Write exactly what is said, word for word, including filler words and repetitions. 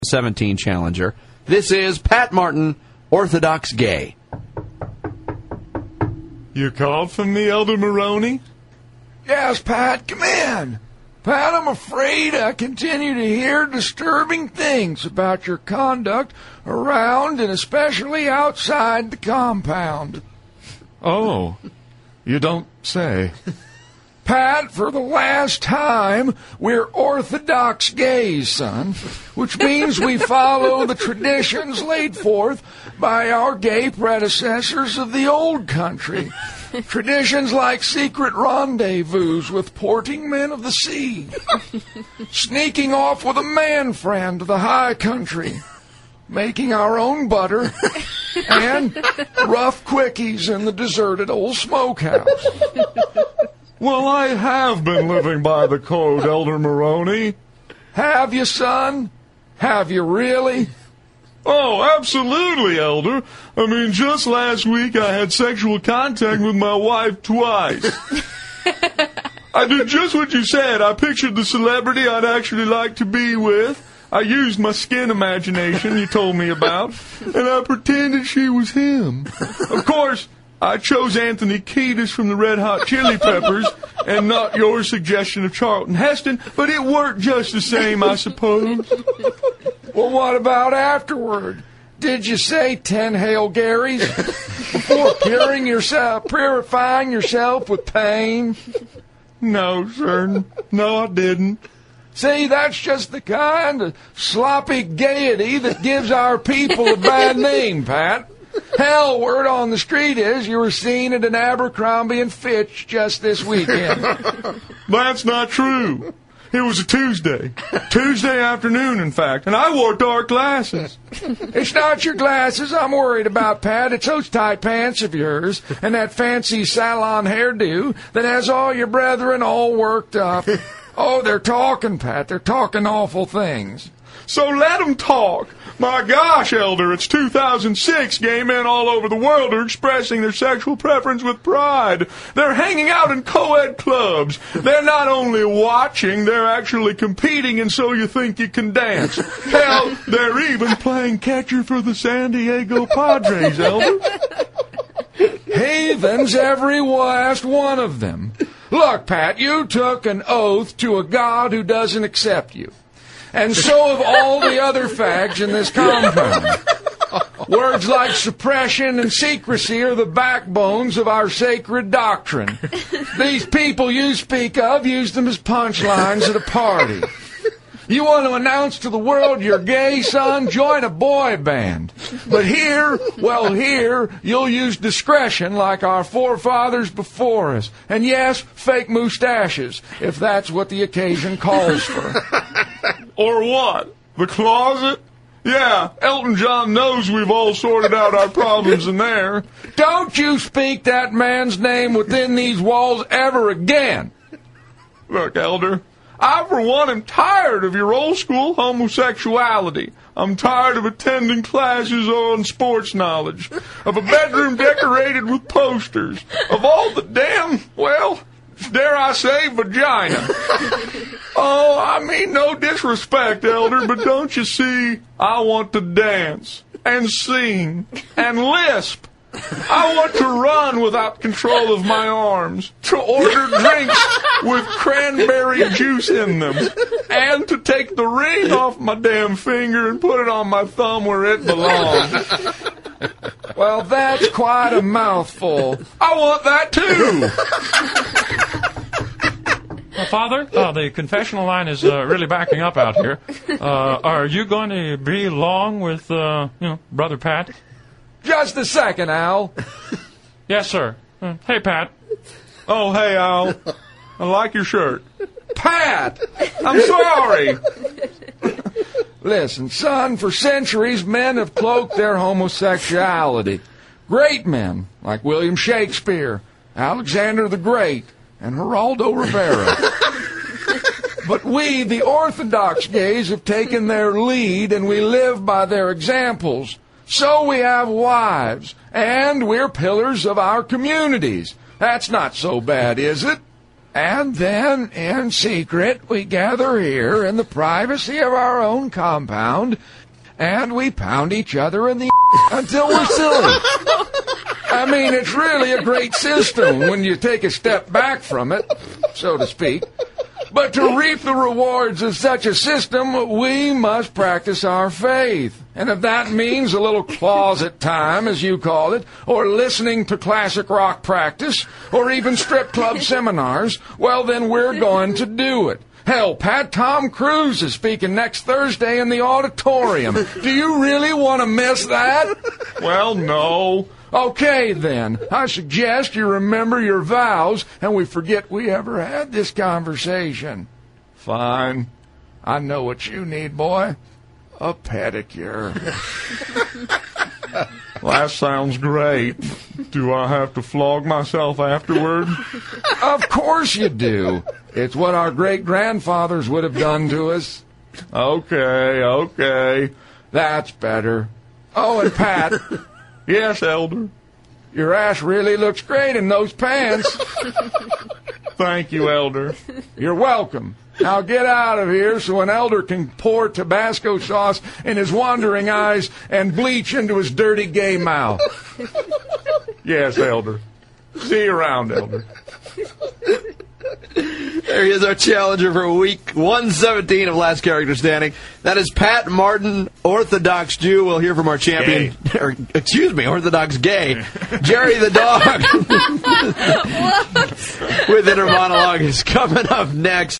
seventeen challenger. This is Pat Martin, Orthodox Gay. You called for me, Elder Maroney? Yes, Pat, come in. Pat, I'm afraid I continue to hear disturbing things about your conduct around and especially outside the compound. Oh, you don't say. Pat, for the last time, we're Orthodox gays, son, which means we follow the traditions laid forth by our gay predecessors of the old country. Traditions like secret rendezvous with porting men of the sea, sneaking off with a man friend to the high country, making our own butter, and rough quickies in the deserted old smokehouse. Well, I have been living by the code, Elder Maroney. Have you, son? Have you really? Oh, absolutely, Elder. I mean, just last week I had sexual contact with my wife twice. I did just what you said. I pictured the celebrity I'd actually like to be with. I used my skin imagination you told me about, and I pretended she was him. Of course, I chose Anthony Kiedis from the Red Hot Chili Peppers and not your suggestion of Charlton Heston, but it worked just the same, I suppose. Well, what about afterward? Did you say ten Hail Garys before purifying yourself, purifying yourself with pain? No, sir. No, I didn't. See, that's just the kind of sloppy gaiety that gives our people a bad name, Pat. Hell, word on the street is you were seen at an Abercrombie and Fitch just this weekend. That's not true. It was a Tuesday. Tuesday afternoon, in fact, and I wore dark glasses. It's not your glasses I'm worried about, Pat. It's those tight pants of yours and that fancy salon hairdo that has all your brethren all worked up. Oh, they're talking, Pat. They're talking awful things. So let them talk. My gosh, Elder, it's two thousand six. Gay men all over the world are expressing their sexual preference with pride. They're hanging out in co-ed clubs. They're not only watching, they're actually competing, and so you think you can dance. Hell, they're even playing catcher for the San Diego Padres, Elder. Heathens, every last one of them. Look, Pat, you took an oath to a God who doesn't accept you. And so have all the other fags in this compound. Words like suppression and secrecy are the backbones of our sacred doctrine. These people you speak of use them as punchlines at a party. You want to announce to the world you're gay, son? Join a boy band. But here, well, here, you'll use discretion like our forefathers before us. And yes, fake mustaches, if that's what the occasion calls for. Or what? The closet? Yeah, Elton John knows we've all sorted out our problems in there. Don't you speak that man's name within these walls ever again. Look, Elder, I, for one, am tired of your old-school homosexuality. I'm tired of attending classes on sports knowledge, of a bedroom decorated with posters, of all the damn, well, dare I say, vagina. Oh, I mean no disrespect, Elder, but don't you see, I want to dance and sing and lisp. I want to run without control of my arms, to order drinks with cranberry juice in them, and to take the ring off my damn finger and put it on my thumb where it belongs. Well, that's quite a mouthful. I want that too. Uh, Father, uh, the confessional line is uh, really backing up out here. Uh, are you going to be long with, uh, you know, Brother Pat? Just a second, Al. Yes, sir. Uh, hey, Pat. Oh, hey, Al. I like your shirt. Pat! I'm sorry. Listen, son, for centuries men have cloaked their homosexuality. Great men, like William Shakespeare, Alexander the Great, and Geraldo Rivera. But we, the Orthodox gays, have taken their lead, and we live by their examples. So we have wives, and we're pillars of our communities. That's not so bad, is it? And then, in secret, we gather here in the privacy of our own compound, and we pound each other in the until we're silly. I mean, it's really a great system when you take a step back from it, so to speak. But to reap the rewards of such a system, we must practice our faith. And if that means a little closet time, as you call it, or listening to classic rock practice, or even strip club seminars, well, then we're going to do it. Hell, Pat, Tom Cruise is speaking next Thursday in the auditorium. Do you really want to miss that? Well, no. Okay, then. I suggest you remember your vows, and we forget we ever had this conversation. Fine. I know what you need, boy. A pedicure. Well, that sounds great. Do I have to flog myself afterward? Of course you do. It's what our great-grandfathers would have done to us. Okay, okay. That's better. Oh, and Pat... Yes, Elder. Your ass really looks great in those pants. Thank you, Elder. You're welcome. Now get out of here so an elder can pour Tabasco sauce in his wandering eyes and bleach into his dirty gay mouth. Yes, Elder. See you around, Elder. There he is, our challenger for week one seventeen of Last Character Standing. That is Pat Martin, Orthodox Jew. We'll hear from our champion, or, excuse me, Orthodox Gay, Jerry the Dog. With Inner Monologue is coming up next.